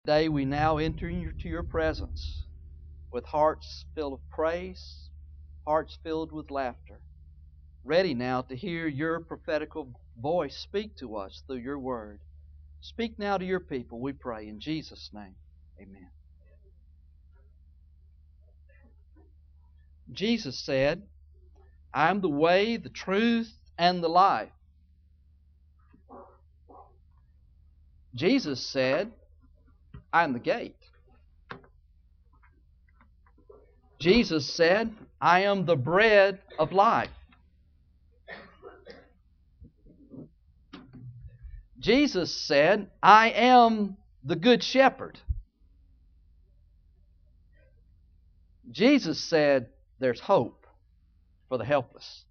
Today we now enter into your presence with hearts filled with praise, hearts filled with laughter, ready now to hear your prophetical voice speak to us through your word. Speak now to your people, we pray, in Jesus' name. Amen. Jesus said, I am the way, the truth, and the life. Jesus said, I am the gate. Jesus said, I am the bread of life. Jesus said, I am the good shepherd. Jesus said, there's hope for the helpless.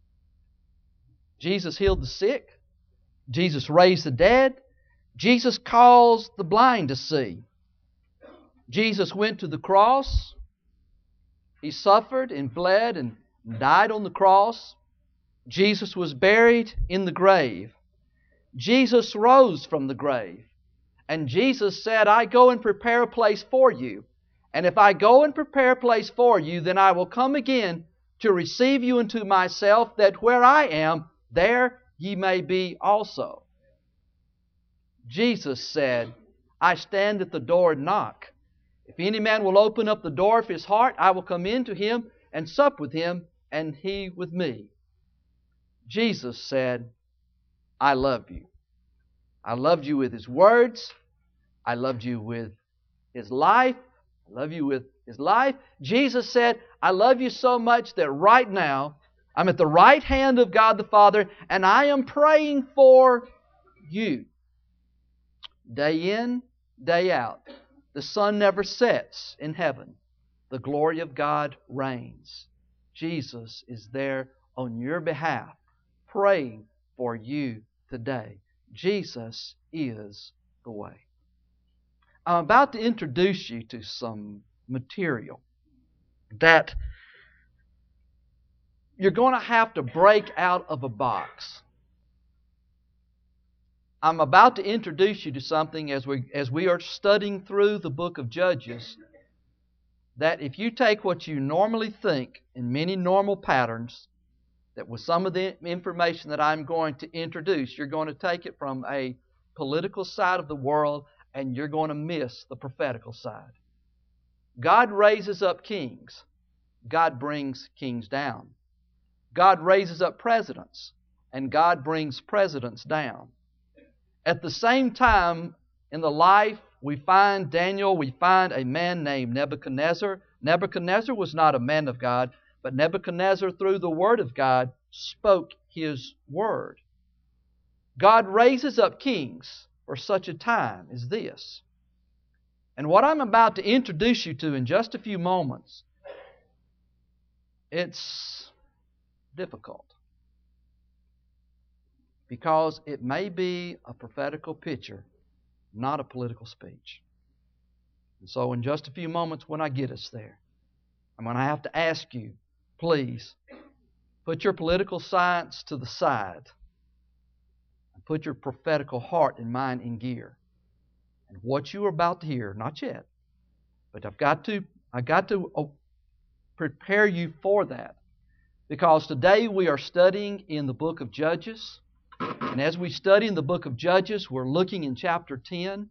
Jesus healed the sick. Jesus raised the dead. Jesus caused the blind to see. Jesus went to the cross. He suffered and bled and died on the cross. Jesus was buried in the grave. Jesus rose from the grave. And Jesus said, I go and prepare a place for you. And if I go and prepare a place for you, then I will come again to receive you unto myself, that where I am, there ye may be also. Jesus said, I stand at the door and knock. If any man will open up the door of his heart, I will come in to him and sup with him, and he with me. Jesus said, I love you. I loved you with His words. I loved you with His life. I love you with His life. Jesus said, I love you so much that right now I'm at the right hand of God the Father, and I am praying for you. Day in, day out. The sun never sets in heaven. The glory of God reigns. Jesus is there on your behalf, praying for you today. Jesus is the way. I'm about to introduce you to some material that you're going to have to break out of a box. I'm about to introduce you to something as we are studying through the book of Judges, that if you take what you normally think in many normal patterns, that with some of the information that I'm going to introduce, you're going to take it from a political side of the world and you're going to miss the prophetical side. God raises up kings. God brings kings down. God raises up presidents, and God brings presidents down. At the same time, in the life, we find Daniel, we find a man named Nebuchadnezzar. Nebuchadnezzar was not a man of God, but Nebuchadnezzar, through the Word of God, spoke his word. God raises up kings for such a time as this. And what I'm about to introduce you to in just a few moments, it's difficult, because it may be a prophetical picture, not a political speech. And so in just a few moments when I get us there, I'm going to have to ask you, please, put your political science to the side and put your prophetical heart and mind in gear. And what you are about to hear, not yet, but I've got to prepare you for that. Because today we are studying in the book of Judges. And as we study in the book of Judges, we're looking in chapter 10.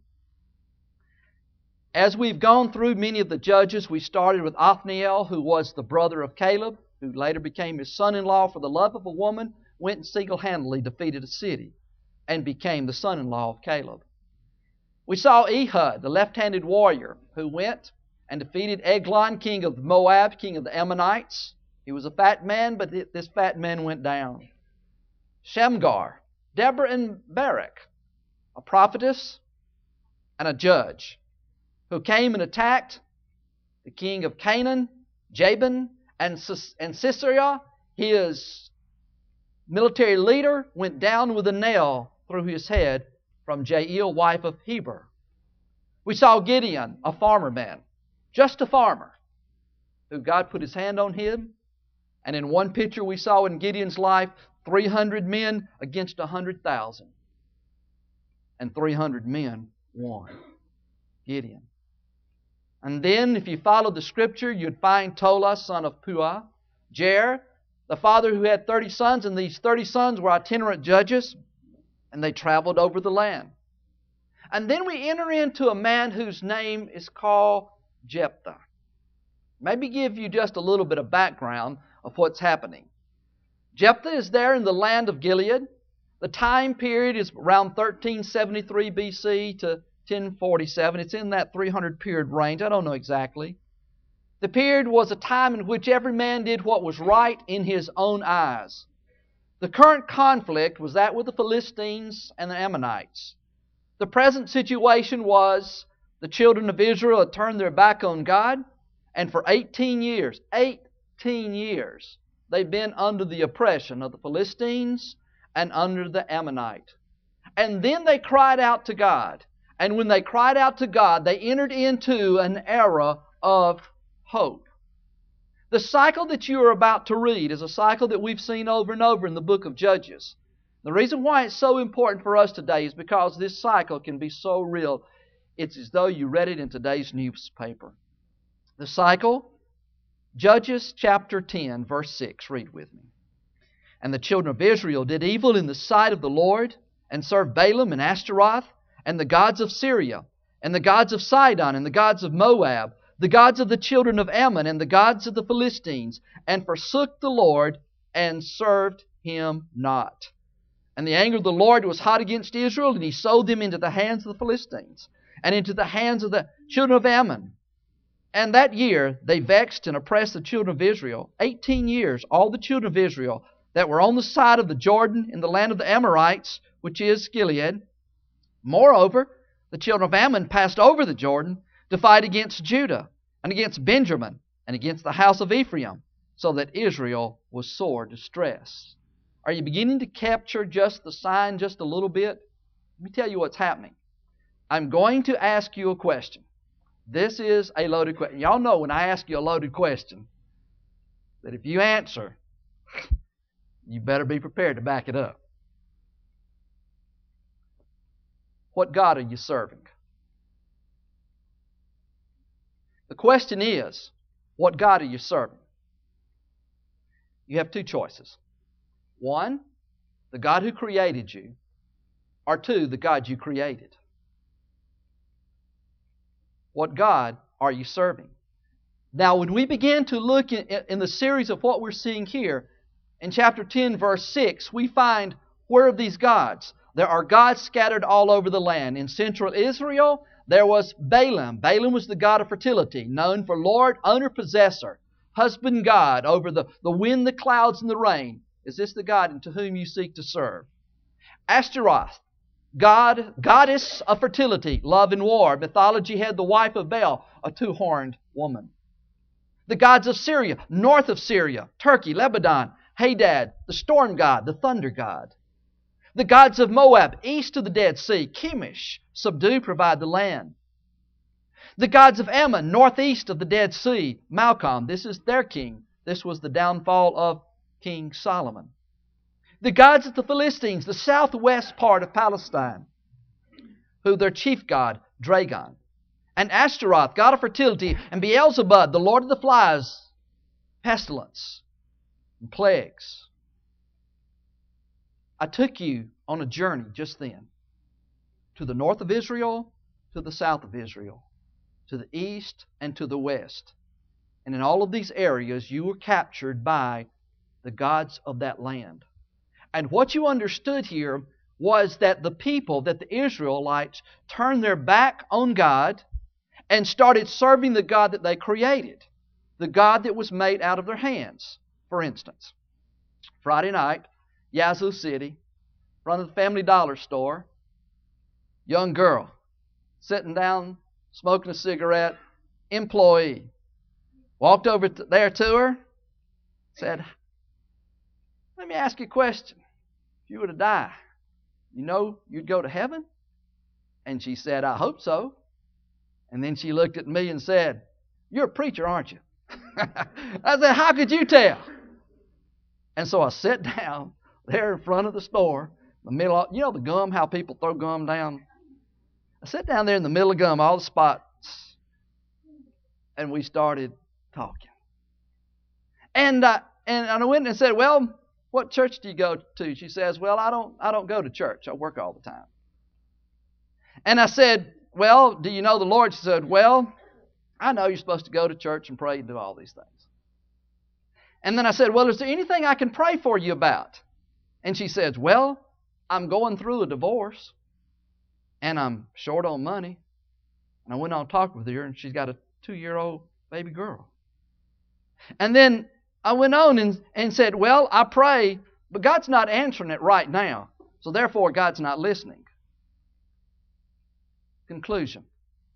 As we've gone through many of the judges, we started with Othniel, who was the brother of Caleb, who later became his son-in-law for the love of a woman, went and single-handedly defeated a city and became the son-in-law of Caleb. We saw Ehud, the left-handed warrior, who went and defeated Eglon, king of Moab, king of the Ammonites. He was a fat man, but this fat man went down. Shamgar, Deborah and Barak, a prophetess and a judge, who came and attacked the king of Canaan, Jabin, and Sisera. His military leader went down with a nail through his head from Jael, wife of Heber. We saw Gideon, a farmer man, just a farmer, who God put His hand on him. And in one picture we saw in Gideon's life, 300 men against 100,000. And 300 men won. Gideon. And then, if you followed the Scripture, you'd find Tola, son of Puah, Jair, the father who had 30 sons, and these 30 sons were itinerant judges, and they traveled over the land. And then we enter into a man whose name is called Jephthah. Maybe give you just a little bit of background of what's happening. Jephthah is there in the land of Gilead. The time period is around 1373 BC to 1047. It's in that 300 period range. I don't know exactly. The period was a time in which every man did what was right in his own eyes. The current conflict was that with the Philistines and the Ammonites. The present situation was the children of Israel had turned their back on God, and for 18 years, they've been under the oppression of the Philistines and under the Ammonite. And then they cried out to God. And when they cried out to God, they entered into an era of hope. The cycle that you are about to read is a cycle that we've seen over and over in the book of Judges. The reason why it's so important for us today is because this cycle can be so real. It's as though you read it in today's newspaper. The cycle, Judges chapter 10, verse 6. Read with me. And the children of Israel did evil in the sight of the Lord, and served Balaam and Ashtaroth, and the gods of Syria, and the gods of Sidon, and the gods of Moab, the gods of the children of Ammon, and the gods of the Philistines, and forsook the Lord, and served Him not. And the anger of the Lord was hot against Israel, and He sold them into the hands of the Philistines, and into the hands of the children of Ammon. And that year they vexed and oppressed the children of Israel. 18 years, all the children of Israel that were on the side of the Jordan in the land of the Amorites, which is Gilead. Moreover, the children of Ammon passed over the Jordan to fight against Judah, and against Benjamin, and against the house of Ephraim, so that Israel was sore distressed. Are you beginning to capture just the sign just a little bit? Let me tell you what's happening. I'm going to ask you a question. This is a loaded question. Y'all know when I ask you a loaded question, that if you answer, you better be prepared to back it up. What God are you serving? The question is, what God are you serving? You have two choices. One, the God who created you, or two, the God you created. What God are you serving? Now, when we begin to look in the series of what we're seeing here, in chapter 10, verse 6, we find, where are these gods? There are gods scattered all over the land. In central Israel, there was Balaam. Balaam was the god of fertility, known for Lord, owner, possessor, husband God over the wind, the clouds, and the rain. Is this the God into whom you seek to serve? Ashtaroth, goddess of fertility, love, and war. Mythology had the wife of Baal, a two-horned woman. The gods of Syria, north of Syria, Turkey, Lebanon, Hadad, the storm god, the thunder god. The gods of Moab, east of the Dead Sea, Chemosh, subdue, provide the land. The gods of Ammon, northeast of the Dead Sea, Malcham, this is their king. This was the downfall of King Solomon. The gods of the Philistines, the southwest part of Palestine, who their chief god, Dragon. And Ashtaroth, god of fertility, and Beelzebub, the lord of the flies, pestilence, and plagues. I took you on a journey just then to the north of Israel, to the south of Israel, to the east and to the west. And in all of these areas you were captured by the gods of that land. And what you understood here was that the people, that the Israelites, turned their back on God and started serving the God that they created, the God that was made out of their hands. For instance, Friday night, Yazoo City, in front of the Family Dollar store, young girl, sitting down, smoking a cigarette, employee, walked over there to her, said, "Let me ask you a question. If you were to die, you know you'd go to heaven?" And she said, "I hope so." And then she looked at me and said, "You're a preacher, aren't you?" I said, "How could you tell?" And so I sat down there in front of the store, the middle of, you know the gum, how people throw gum down? I sat down there in the middle of Gum, all the spots, and we started talking. And I went and said, well, what church do you go to? She says, well, I don't go to church. I work all the time. And I said, well, do you know the Lord? She said, well, I know you're supposed to go to church and pray and do all these things. And then I said, well, is there anything I can pray for you about? And she says, well, I'm going through a divorce, and I'm short on money. And I went on to talk with her, and she's got a 2-year-old baby girl. And then I went on and said, well, I pray, but God's not answering it right now. So therefore, God's not listening. Conclusion.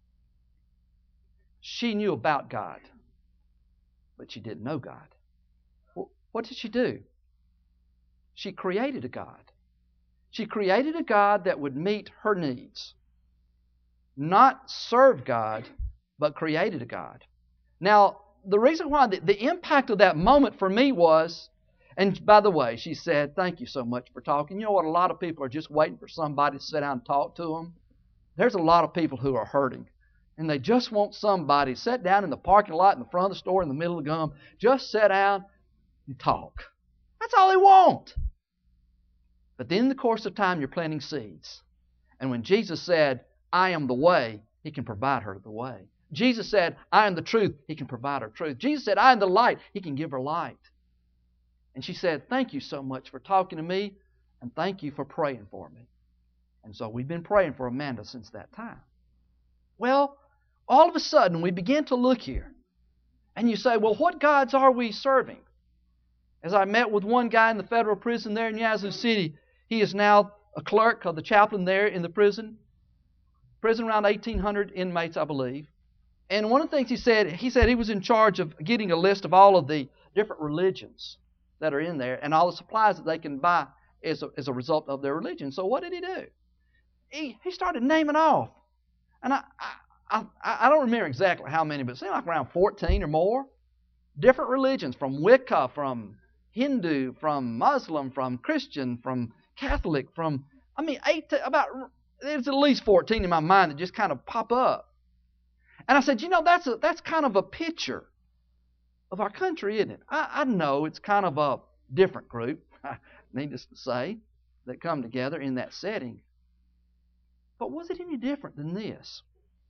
She knew about God, but she didn't know God. Well, what did she do? She created a God. She created a God that would meet her needs. Not serve God, but created a God. Now, the reason why the impact of that moment for me was, and by the way, she said, thank you so much for talking. You know what? A lot of people are just waiting for somebody to sit down and talk to them. There's a lot of people who are hurting, and they just want somebody to sit down in the parking lot in the front of the store in the middle of Gum, just sit down and talk. That's all they want. But then in the course of time, you're planting seeds. And when Jesus said, I am the way, He can provide her the way. Jesus said, I am the truth, He can provide her truth. Jesus said, I am the light, He can give her light. And she said, thank you so much for talking to me, and thank you for praying for me. And so we've been praying for Amanda since that time. Well, all of a sudden we begin to look here. And you say, well, what gods are we serving? As I met with one guy in the federal prison there in Yazoo City, he is now a clerk of the chaplain there in the prison. Prison around 1,800 inmates, I believe. And one of the things he said he was in charge of getting a list of all of the different religions that are in there and all the supplies that they can buy as a result of their religion. So what did he do? He started naming off. And I don't remember exactly how many, but it seemed like around 14 or more. Different religions, from Wicca, from Hindu, from Muslim, from Christian, from Catholic, from, there's at least 14 in my mind that just kind of pop up. And I said, that's kind of a picture of our country, isn't it? I know it's kind of a different group, needless to say, that come together in that setting. But was it any different than this?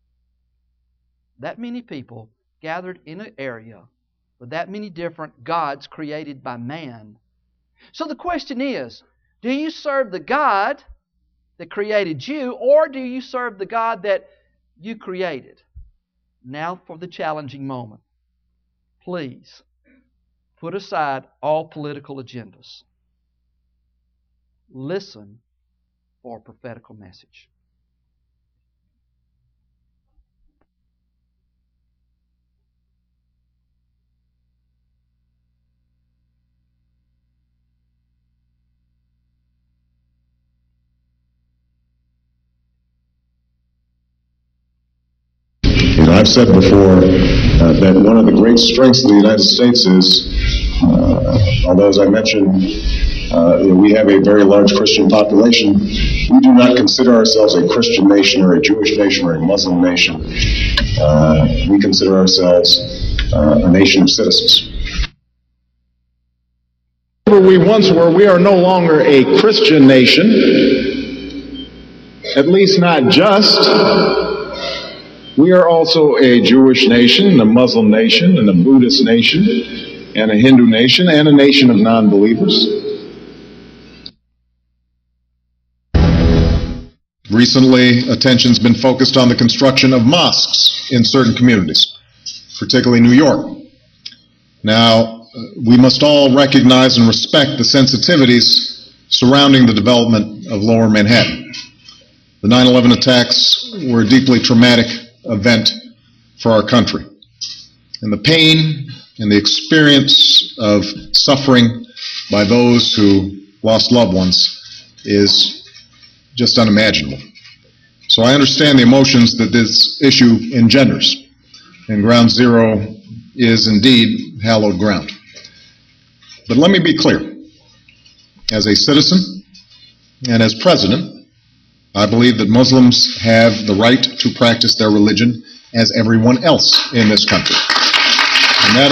That many people gathered in an area with that many different gods created by man. So the question is, do you serve the God that created you, or do you serve the God that you created? Now for the challenging moment. Please put aside all political agendas. Listen for a prophetical message. I've said before that one of the great strengths of the United States is, although as I mentioned, we have a very large Christian population, we do not consider ourselves a Christian nation or a Jewish nation or a Muslim nation. We consider ourselves a nation of citizens. Whatever we once were, we are no longer a Christian nation, at least not just. We are also a Jewish nation, a Muslim nation, and a Buddhist nation, and a Hindu nation, and a nation of non-believers. Recently, attention's been focused on the construction of mosques in certain communities, particularly New York. Now, we must all recognize and respect the sensitivities surrounding the development of Lower Manhattan. The 9/11 attacks were a deeply traumatic event for our country. And the pain and the experience of suffering by those who lost loved ones is just unimaginable. So I understand the emotions that this issue engenders. And Ground Zero is indeed hallowed ground. But let me be clear. As a citizen and as president, I believe that Muslims have the right to practice their religion as everyone else in this country. And that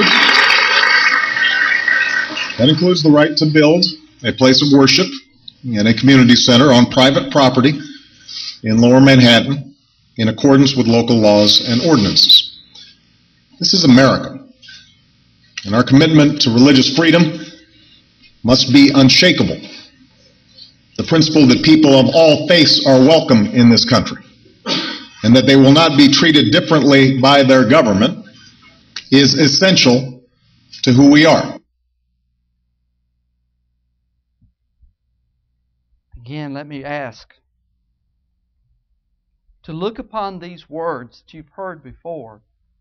includes the right to build a place of worship and a community center on private property in Lower Manhattan in accordance with local laws and ordinances. This is America, and our commitment to religious freedom must be unshakable. The principle that people of all faiths are welcome in this country and that they will not be treated differently by their government is essential to who we are. Again, let me ask to look upon these words that you've heard before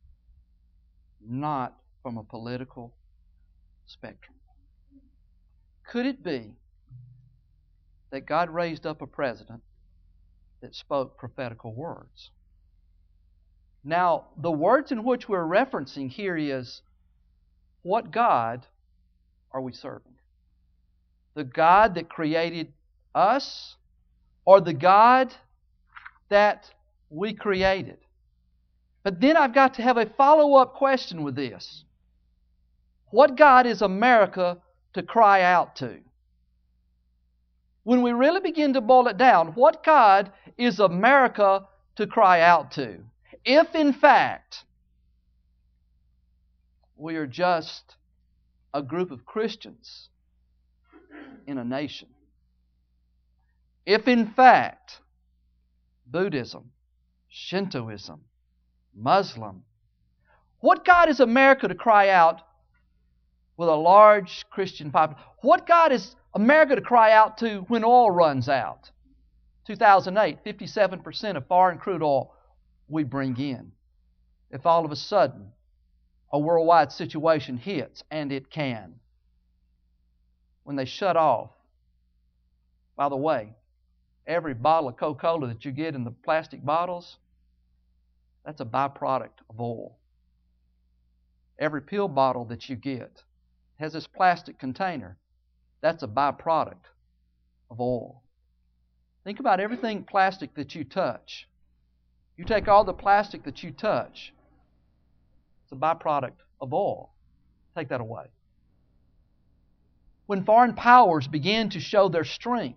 not from a political spectrum. Could it be that God raised up a president that spoke prophetical words? Now, the words in which we're referencing here is, what God are we serving? The God that created us, or the God that we created? But then I've got to have a follow-up question with this. What God is America to cry out to? When we really begin to boil it down, what God is America to cry out to? If in fact we are just a group of Christians in a nation. If in fact Buddhism, Shintoism, Muslim, what God is America to cry out with a large Christian population? What God is America to cry out to when oil runs out? 2008, 57% of foreign crude oil we bring in. If all of a sudden a worldwide situation hits, and it can, when they shut off, by the way, every bottle of Coca-Cola that you get in the plastic bottles, that's a byproduct of oil. Every pill bottle that you get has this plastic container. That's a byproduct of oil. Think about everything plastic that you touch. You take all the plastic that you touch, it's a byproduct of oil. Take that away. When foreign powers began to show their strength,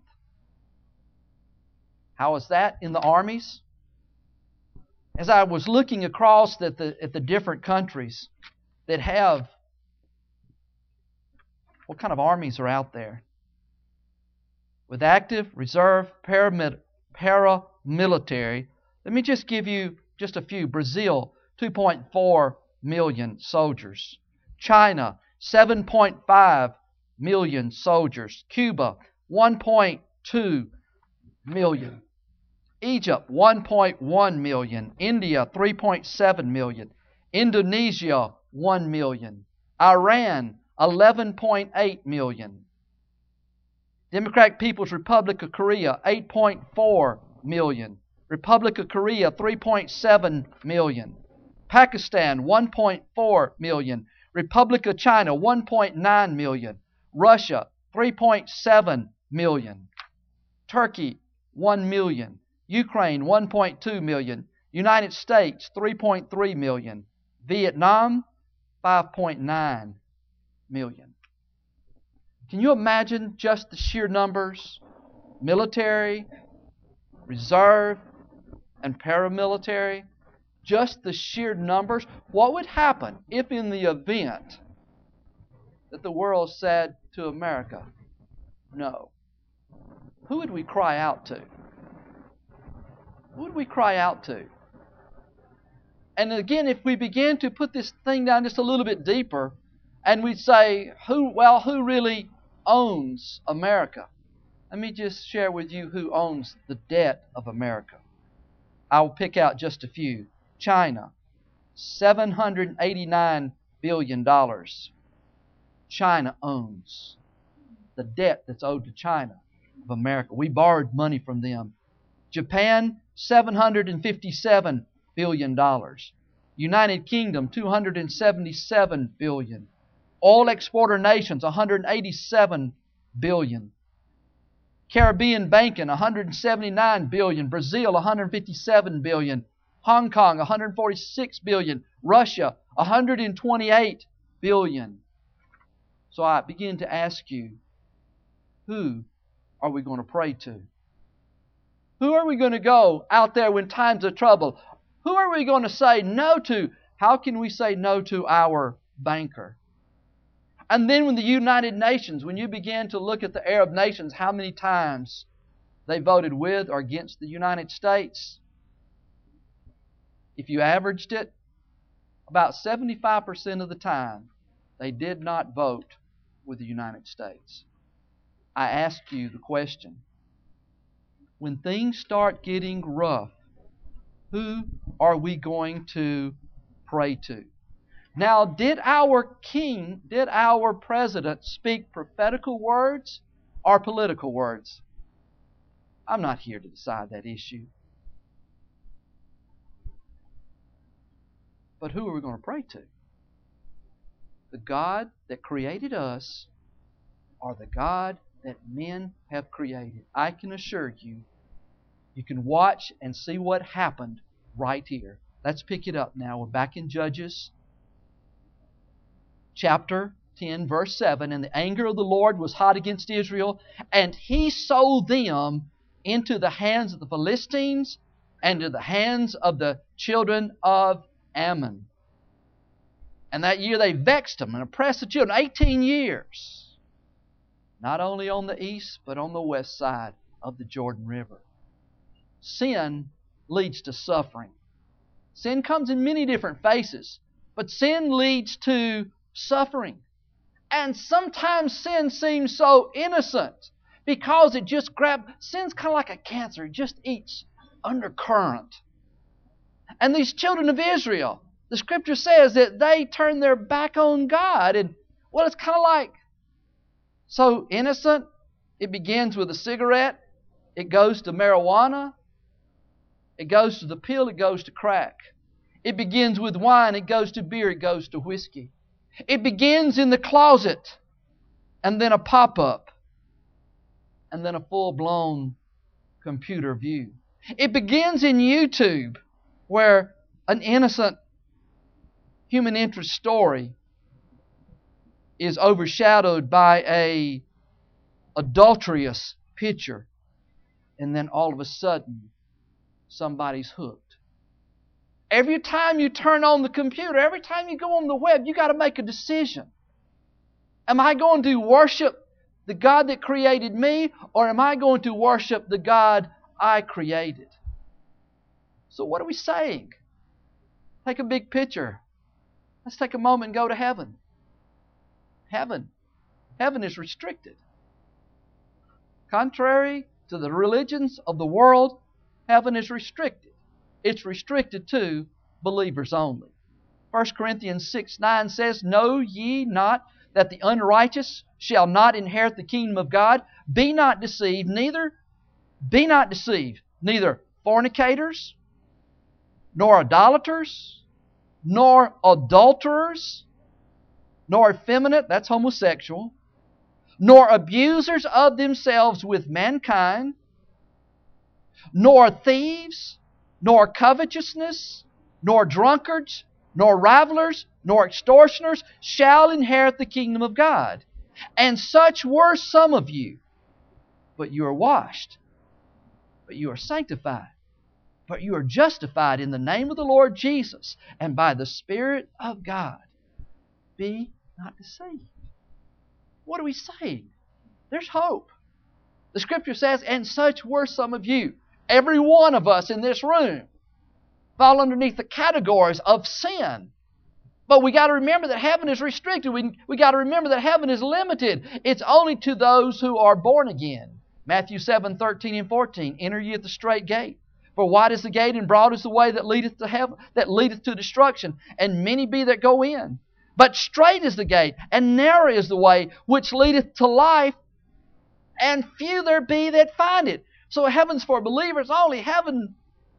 how is that in the armies? As I was looking across at the different countries that have, what kind of armies are out there? With active, reserve, paramilitary. Let me just give you just a few. Brazil, 2.4 million soldiers. China, 7.5 million soldiers. Cuba, 1.2 million. Egypt, 1.1 million. India, 3.7 million. Indonesia, 1 million. Iran, 11.8 million. Democratic People's Republic of Korea, 8.4 million. Republic of Korea, 3.7 million. Pakistan, 1.4 million. Republic of China, 1.9 million. Russia, 3.7 million. Turkey, 1 million. Ukraine, 1.2 million. United States, 3.3 million. Vietnam, 5.9 million. Can you imagine just the sheer numbers? Military, reserve, and paramilitary. Just the sheer numbers. What would happen if in the event that the world said to America, no? Who would we cry out to? Who would we cry out to? And again, if we begin to put this thing down just a little bit deeper, and we'd say, who really owns America? Let me just share with you who owns the debt of America. I'll pick out just a few. China, $789 billion. China owns the debt that's owed to China of America. We borrowed money from them. Japan, $757 billion. United Kingdom, $277 billion. Oil exporter nations, $187 billion. Caribbean banking, $179 billion. Brazil, $157 billion. Hong Kong, $146 billion. Russia, $128 billion. So I begin to ask you, who are we going to pray to? Who are we going to go out there when times of trouble? Who are we going to say no to? How can we say no to our banker? And then when the United Nations, when you begin to look at the Arab nations, how many times they voted with or against the United States? If you averaged it, about 75% of the time, they did not vote with the United States. I ask you the question, when things start getting rough, who are we going to pray to? Now, did our king, did our president speak prophetical words or political words? I'm not here to decide that issue. But who are we going to pray to? The God that created us or the God that men have created? I can assure you, you can watch and see what happened right here. Let's pick it up now. We're back in Judges chapter 10, verse 7. And the anger of the Lord was hot against Israel, and He sold them into the hands of the Philistines and to the hands of the children of Ammon. And that year they vexed them and oppressed the children 18 years. Not only on the east, but on the west side of the Jordan River. Sin leads to suffering. Sin comes in many different faces, but sin leads to suffering. And sometimes sin seems so innocent because it just sin's kind of like a cancer. It just eats undercurrent. And these children of Israel, the Scripture says that they turned their back on God. And, well, it's kind of like so innocent. It begins with a cigarette. It goes to marijuana. It goes to the pill. It goes to crack. It begins with wine. It goes to beer. It goes to whiskey. It begins in the closet, and then a pop-up, and then a full-blown computer view. It begins in YouTube, where an innocent human interest story is overshadowed by a adulterous picture, and then all of a sudden somebody's hooked. Every time you turn on the computer, every time you go on the web, you got to make a decision. Am I going to worship the God that created me, or am I going to worship the God I created? So what are we saying? Take a big picture. Let's take a moment and go to heaven. Heaven is restricted. Contrary to the religions of the world, heaven is restricted. It's restricted to believers only. 1 Corinthians 6:9 says, "Know ye not that the unrighteous shall not inherit the kingdom of God? Be not deceived, neither fornicators, nor idolaters, nor adulterers, nor effeminate," that's homosexual, "nor abusers of themselves with mankind, nor thieves, nor covetousness, nor drunkards, nor revilers, nor extortioners shall inherit the kingdom of God. And such were some of you. But you are washed, but you are sanctified, but you are justified in the name of the Lord Jesus and by the Spirit of God. Be not deceived." What are we saying? There's hope. The Scripture says, "And such were some of you." Every one of us in this room fall underneath the categories of sin. But we got to remember that heaven is restricted. We got to remember that heaven is limited. It's only to those who are born again. Matthew 7:13 and 14. "Enter ye at the strait gate. For wide is the gate, and broad is the way that leadeth to heaven, that leadeth to destruction, and many be that go in. But strait is the gate, and narrow is the way which leadeth to life, and few there be that find it." So heaven's for believers only. Heaven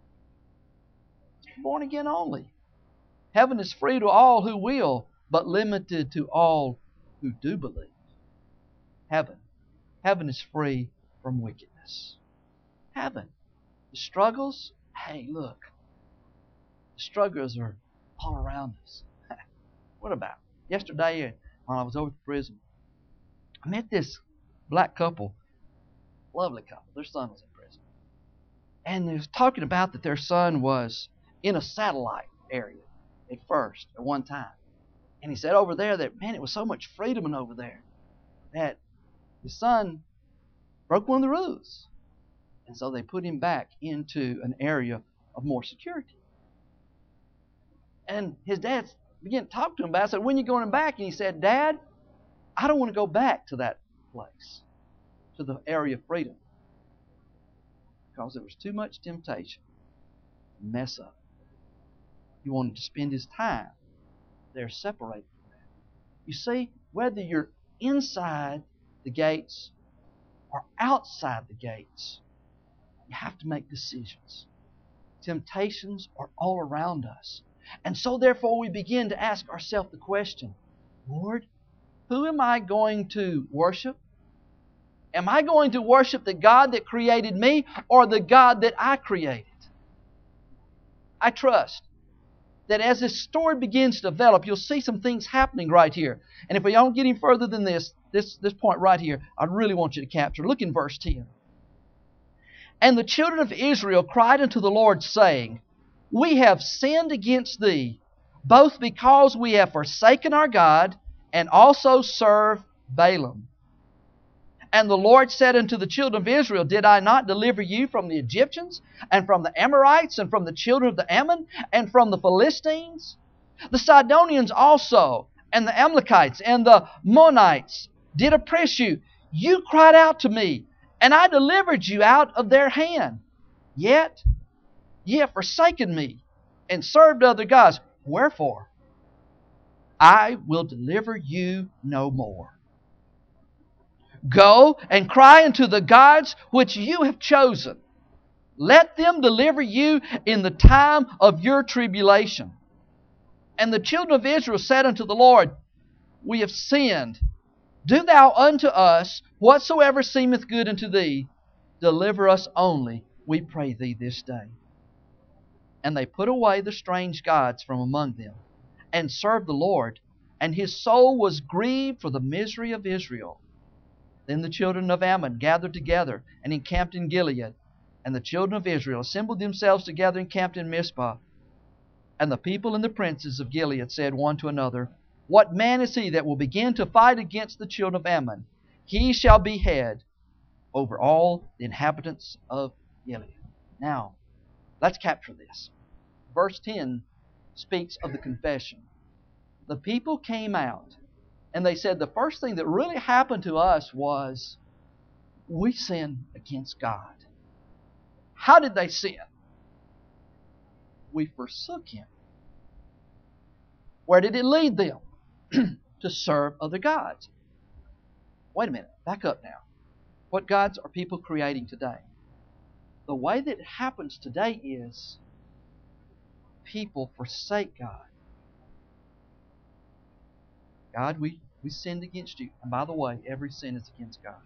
is born again only. Heaven is free to all who will, but limited to all who do believe. Heaven is free from wickedness. Haven't. The struggles, hey, look. The struggles are all around us. What about? Yesterday, when I was over at the prison, I met this black couple, lovely couple. Their son was in prison. And they was talking about that their son was in a satellite area at one time. And he said over there that, man, it was so much freedom over there that his son broke one of the rules. And so they put him back into an area of more security. And his dad began to talk to him about it. I said, when are you going back? And he said, Dad, I don't want to go back to that place, to the area of freedom, because there was too much temptation to mess up. He wanted to spend his time there separated from that. You see, whether you're inside the gates or outside the gates, you have to make decisions. Temptations are all around us. And so therefore we begin to ask ourselves the question, Lord, who am I going to worship? Am I going to worship the God that created me or the God that I created? I trust that as this story begins to develop, you'll see some things happening right here. And if we don't get any further than this point right here, I really want you to capture. Look in verse 10. And the children of Israel cried unto the Lord, saying, We have sinned against Thee, both because we have forsaken our God, and also serve Balaam. And the Lord said unto the children of Israel, Did I not deliver you from the Egyptians, and from the Amorites, and from the children of the Ammon, and from the Philistines? The Sidonians also, and the Amalekites, and the Moabites did oppress you. You cried out to me, and I delivered you out of their hand. Yet ye have forsaken me, and served other gods. Wherefore? I will deliver you no more. Go and cry unto the gods which you have chosen. Let them deliver you in the time of your tribulation. And the children of Israel said unto the Lord, We have sinned. Do thou unto us whatsoever seemeth good unto thee. Deliver us only, we pray thee, this day. And they put away the strange gods from among them, and served the Lord, and his soul was grieved for the misery of Israel. Then the children of Ammon gathered together and encamped in Gilead. And the children of Israel assembled themselves together and encamped in Mizpah. And the people and the princes of Gilead said one to another, What man is he that will begin to fight against the children of Ammon? He shall be head over all the inhabitants of Gilead. Now, let's capture this. Verse 10 speaks of the confession. The people came out, and they said the first thing that really happened to us was we sinned against God. How did they sin? We forsook Him. Where did it lead them? To serve other gods. Wait a minute, back up now. What gods are people creating today? The way that it happens today is people forsake God. God, we sinned against you. And by the way, every sin is against God.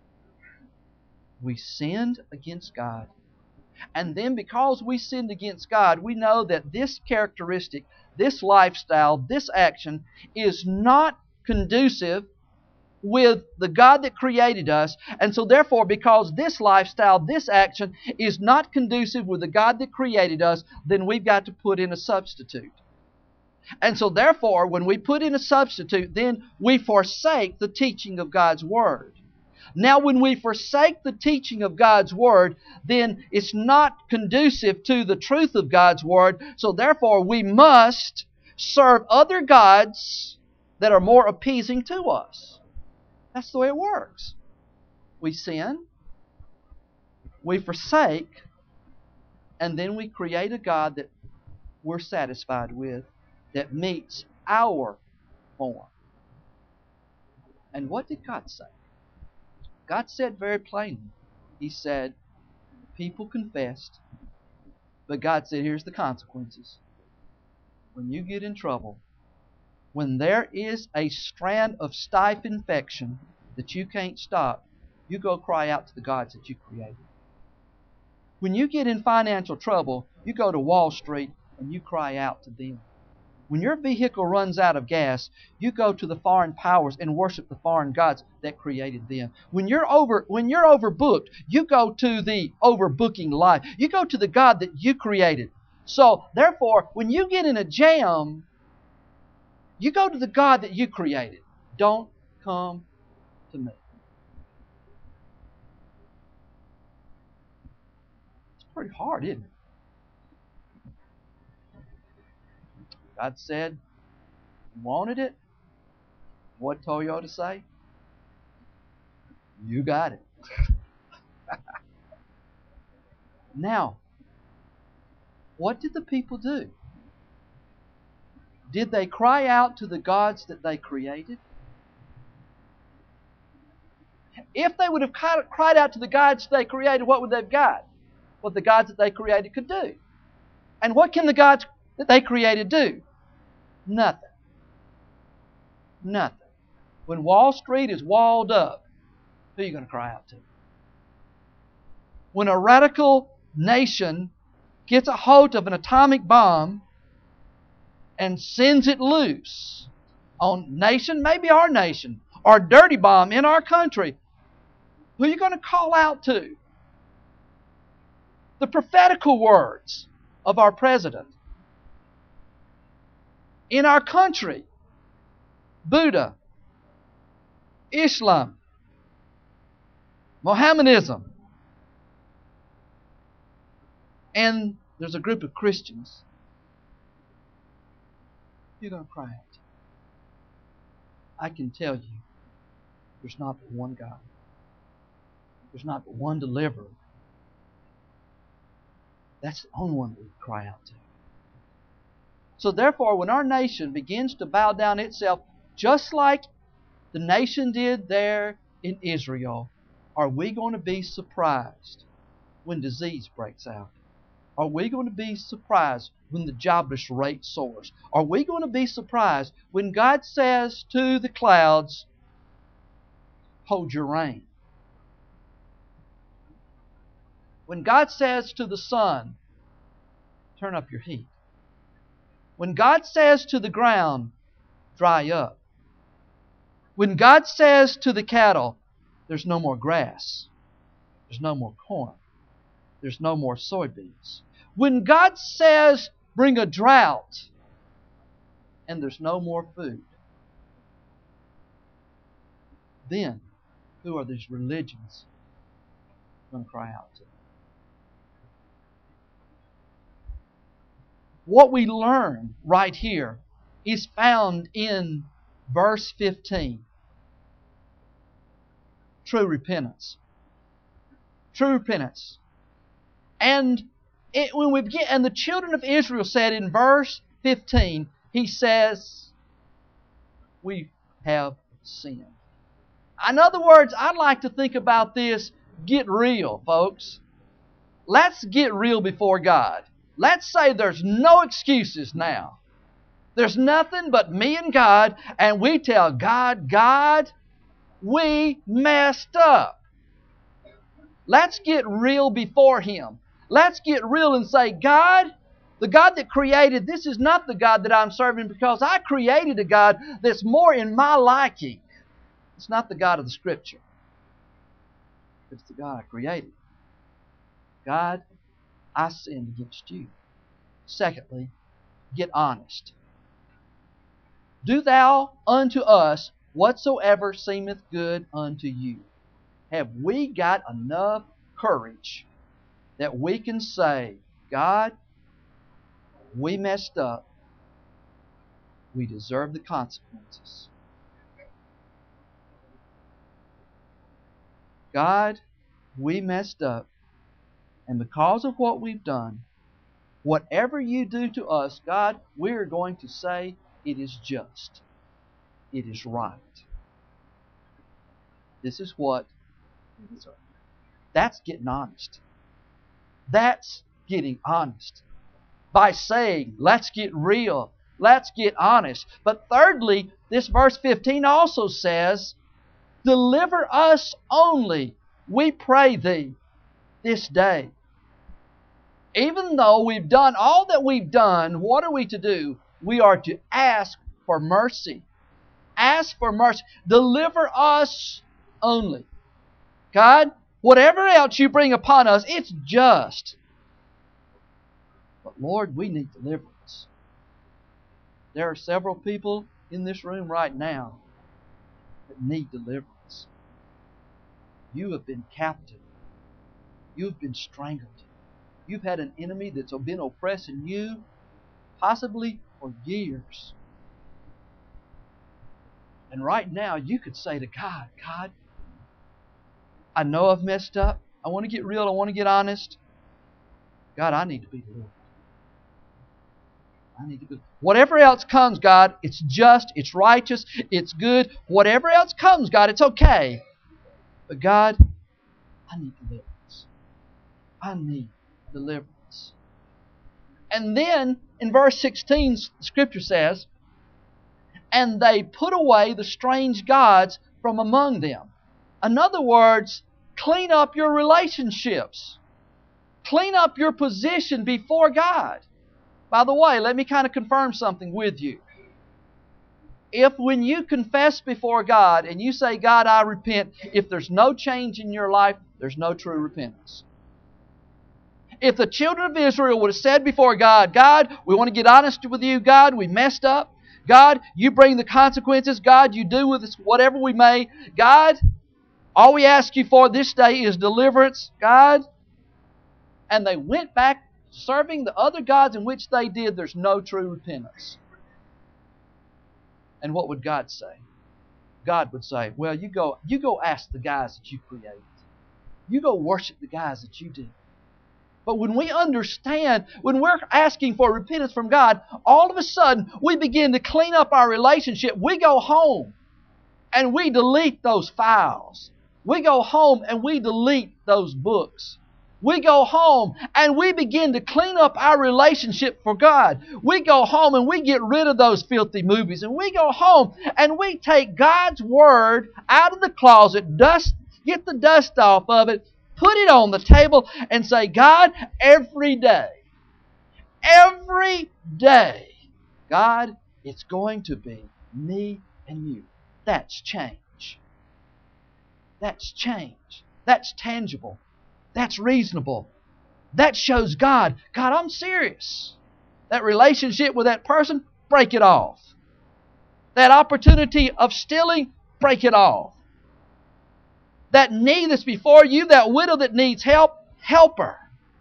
We sinned against God. And then because we sinned against God, we know that this characteristic, this lifestyle, this action is not conducive with the God that created us. And so therefore, because this lifestyle, this action is not conducive with the God that created us, then we've got to put in a substitute. And so therefore, when we put in a substitute, then we forsake the teaching of God's Word. Now, when we forsake the teaching of God's Word, then it's not conducive to the truth of God's Word. So therefore, we must serve other gods that are more appeasing to us. That's the way it works. We sin, we forsake, and then we create a God that we're satisfied with, that meets our form. And what did God say? God said very plainly, He said, people confessed, but God said, here's the consequences. When you get in trouble, when there is a strand of staph infection that you can't stop, you go cry out to the gods that you created. When you get in financial trouble, you go to Wall Street and you cry out to them. When your vehicle runs out of gas, you go to the foreign powers and worship the foreign gods that created them. When you're overbooked, you go to the overbooking life. You go to the God that you created. So, therefore, when you get in a jam, you go to the God that you created. Don't come to me. It's pretty hard, isn't it? God said, you wanted it. What told y'all to say? You got it. Now, what did the people do? Did they cry out to the gods that they created? If they would have cried out to the gods they created, what would they have got? What the gods that they created could do. And what can the gods that they created do? Nothing. Nothing. When Wall Street is walled up, who are you going to cry out to? When a radical nation gets a hold of an atomic bomb and sends it loose on nation, maybe our nation, or a dirty bomb in our country, who are you going to call out to? The prophetical words of our president. In our country, Buddha, Islam, Mohammedanism, and there's a group of Christians. You're going to cry out. I can tell you, there's not but one God. There's not but one deliverer. That's the only one that we cry out to. So therefore, when our nation begins to bow down itself, just like the nation did there in Israel, are we going to be surprised when disease breaks out? Are we going to be surprised when the jobless rate soars? Are we going to be surprised when God says to the clouds, hold your rain? When God says to the sun, turn up your heat? When God says to the ground, dry up. When God says to the cattle, there's no more grass. There's no more corn. There's no more soybeans. When God says, bring a drought, and there's no more food, then who are these religions going to cry out to? What we learn right here is found in verse 15. True repentance. True repentance. And the children of Israel said in verse 15, he says, we have sinned. In other words, I'd like to think about this, get real, folks. Let's get real before God. Let's say there's no excuses now. There's nothing but me and God, and we tell God, God, we messed up. Let's get real before Him. Let's get real and say, God, the God that created, this is not the God that I'm serving because I created a God that's more in my liking. It's not the God of the Scripture. It's the God I created. God, I sinned against you. Secondly, get honest. Do thou unto us whatsoever seemeth good unto you. Have we got enough courage that we can say, God, we messed up. We deserve the consequences. God, we messed up. And because of what we've done, whatever you do to us, God, we're going to say it is just. It is right. This is what we deserve. That's getting honest. That's getting honest. By saying, let's get real. Let's get honest. But thirdly, this verse 15 also says, Deliver us only, we pray Thee, this day. Even though we've done all that we've done, what are we to do? We are to ask for mercy. Ask for mercy. Deliver us only. God, whatever else you bring upon us, it's just. But Lord, we need deliverance. There are several people in this room right now that need deliverance. You have been captive. You have been strangled. You've had an enemy that's been oppressing you, possibly for years. And right now, you could say to God, God, I know I've messed up. I want to get real. I want to get honest. God, I need to be delivered. I need to be. Whatever else comes, God, it's just, it's righteous, it's good. Whatever else comes, God, it's okay. But God, I need deliverance. I need deliverance. And then in verse 16, Scripture says, and they put away the strange gods from among them. In other words, clean up your relationships. Clean up your position before God. By the way, let me kind of confirm something with you. If when you confess before God and you say, God, I repent, if there's no change in your life, there's no true repentance. If the children of Israel would have said before God, God, we want to get honest with you. God, we messed up. God, you bring the consequences. God, you do with us whatever we may. God, all we ask you for this day is deliverance. God. And they went back serving the other gods in which they did. There's no true repentance. And what would God say? God would say, well, you go ask the guys that you created. You go worship the guys that you did. But when we understand, when we're asking for repentance from God, all of a sudden we begin to clean up our relationship. We go home and we delete those files. We go home and we delete those books. We go home and we begin to clean up our relationship for God. We go home and we get rid of those filthy movies. And we go home and we take God's Word out of the closet, get the dust off of it, put it on the table and say, God, every day, God, it's going to be me and you. That's change. That's change. That's tangible. That's reasonable. That shows God, God, I'm serious. That relationship with that person, break it off. That opportunity of stealing, break it off. That need that's before you, that widow that needs help, help her.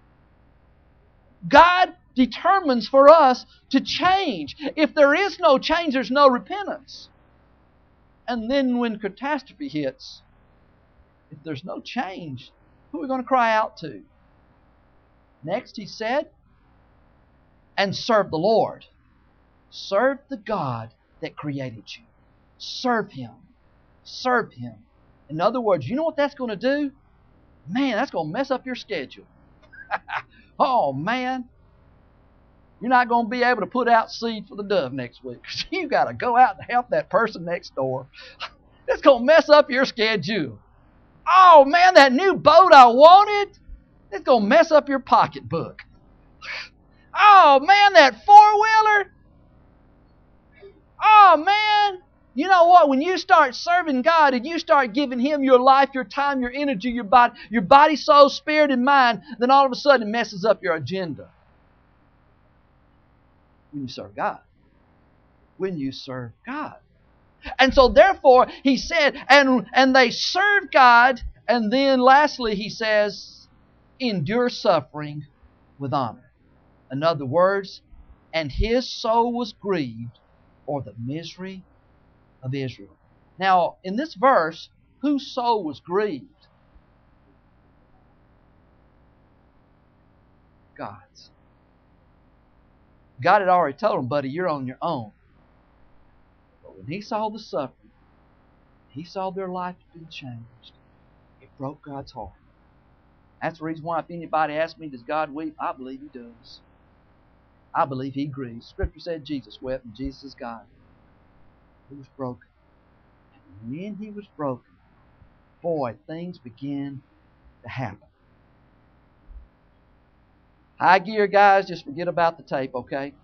God determines for us to change. If there is no change, there's no repentance. And then when catastrophe hits, if there's no change, who are we going to cry out to? Next, he said, and serve the Lord. Serve the God that created you. Serve Him. Serve Him. In other words, you know what that's going to do? Man, that's going to mess up your schedule. Oh, man. You're not going to be able to put out seed for the dove next week. You've got to go out and help that person next door. It's going to mess up your schedule. Oh, man, that new boat I wanted, it's going to mess up your pocketbook. Oh, man, that four-wheeler. Oh, man. You know what? When you start serving God and you start giving Him your life, your time, your energy, your body, soul, spirit, and mind, then all of a sudden it messes up your agenda. When you serve God. When you serve God. And so therefore, he said, and they served God, and then lastly he says, endure suffering with honor. In other words, and his soul was grieved for the misery of Israel. Now, in this verse, whose soul was grieved? God's. God had already told him, buddy, you're on your own. But when he saw the suffering, he saw their life had been changed. It broke God's heart. That's the reason why if anybody asks me, does God weep? I believe He does. I believe He grieves. Scripture said Jesus wept, and Jesus is God. He was broken. And when He was broken, boy, things begin to happen. High gear guys, just forget about the tape, okay?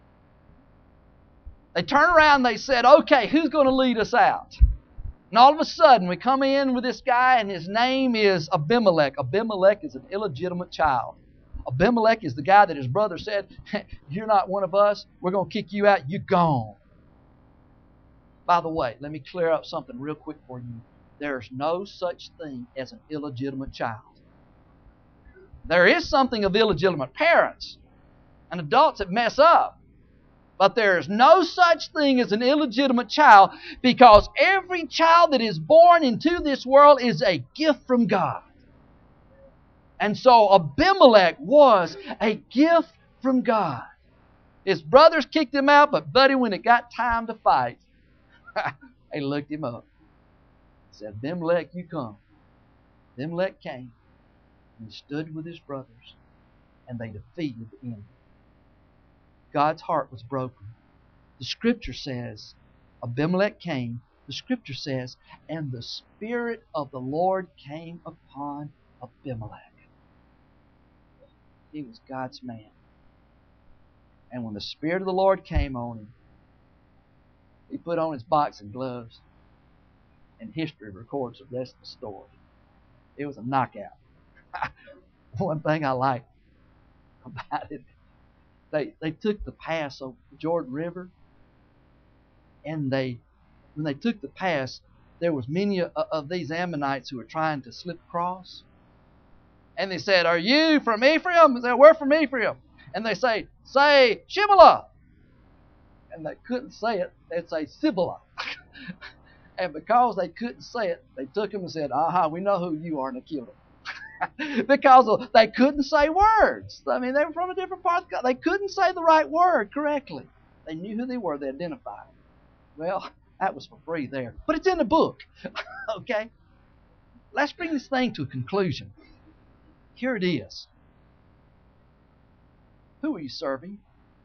They turned around and they said, okay, who's going to lead us out? And all of a sudden, we come in with this guy, and his name is Abimelech. Abimelech is an illegitimate child. Abimelech is the guy that his brother said, you're not one of us, we're going to kick you out, you're gone. By the way, let me clear up something real quick for you. There's no such thing as an illegitimate child. There is something of illegitimate parents and adults that mess up. But there is no such thing as an illegitimate child, because every child that is born into this world is a gift from God. And so Abimelech was a gift from God. His brothers kicked him out, but buddy, when it got time to fight, they looked him up. Said, Abimelech, you come. Abimelech came and stood with his brothers, and they defeated the enemy. God's heart was broken. The Scripture says, Abimelech came. The Scripture says, and the Spirit of the Lord came upon Abimelech. He was God's man. And when the Spirit of the Lord came on him, he put on his boxing gloves, and history records the rest of the story. It was a knockout. One thing I like about it, they took the pass over the Jordan River, and when they took the pass, there was many of these Ammonites who were trying to slip across. And they said, are you from Ephraim? They said, we're from Ephraim. And they say Shibboleth. And they couldn't say it. They'd say Sibboleth. And because they couldn't say it, they took him and said, we know who you are, and they killed him. Because they couldn't say words. I mean, they were from a different part of God. They couldn't say the right word correctly. They knew who they were. They identified them. Well, that was for free there. But it's in the book. Okay? Let's bring this thing to a conclusion. Here it is. Who are you serving?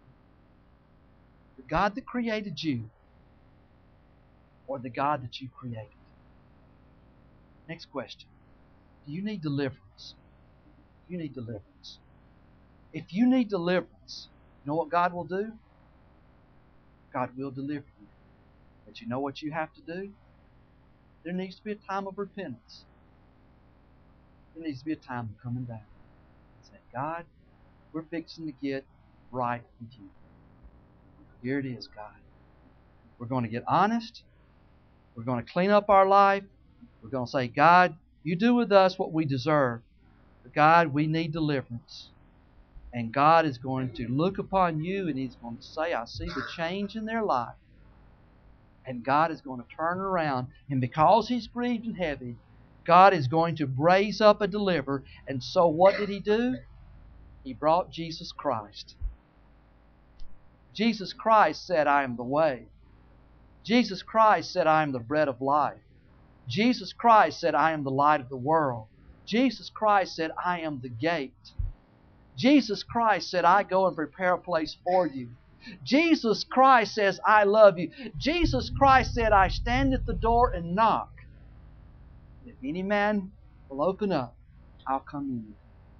The God that created you, or the God that you created? Next question. Do you need deliverance? You need deliverance. If you need deliverance, you know what God will do? God will deliver you. But you know what you have to do? There needs to be a time of repentance. There needs to be a time of coming down and saying, God, we're fixing to get right with you. Here it is, God. We're going to get honest. We're going to clean up our life. We're going to say, God, you do with us what we deserve. But God, we need deliverance. And God is going to look upon you, and He's going to say, I see the change in their life. And God is going to turn around. And because He's grieved and heavy, God is going to raise up a deliverer. And so what did He do? He brought Jesus Christ. Jesus Christ said, I am the way. Jesus Christ said, I am the bread of life. Jesus Christ said, I am the light of the world. Jesus Christ said, I am the gate. Jesus Christ said, I go and prepare a place for you. Jesus Christ says, I love you. Jesus Christ said, I stand at the door and knock. If any man will open up, I'll come in.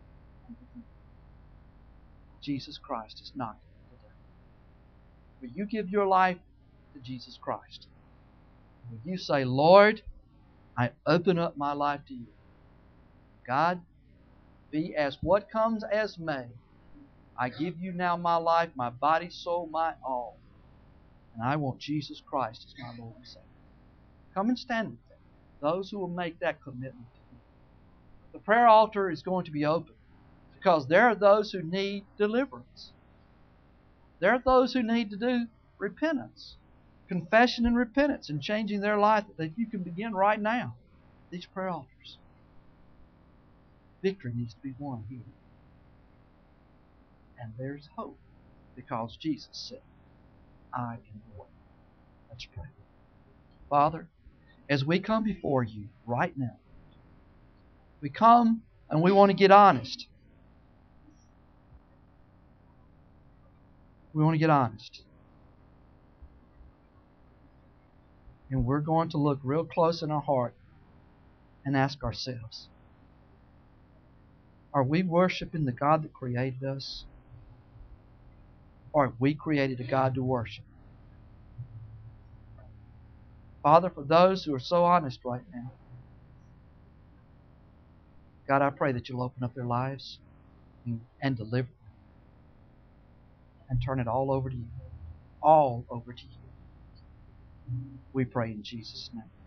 Jesus Christ is knocking today. Will you give your life to Jesus Christ? Will you say, Lord, I open up my life to you. God, be as what comes as may. I give you now my life, my body, soul, my all. And I want Jesus Christ as my Lord and Savior. Come and stand with them. Those who will make that commitment to you. The prayer altar is going to be open because there are those who need deliverance. There are those who need to do repentance, confession and repentance, and changing their life that you can begin right now. These prayer altars. Victory needs to be won here. And there's hope because Jesus said, I am the way. Let's pray. Father, as we come before you right now, we come and we want to get honest. We want to get honest. And we're going to look real close in our heart and ask ourselves, are we worshiping the God that created us? Or have we created a God to worship? Father, for those who are so honest right now, God, I pray that you'll open up their lives and deliver them and turn it all over to you. All over to you. We pray in Jesus' name.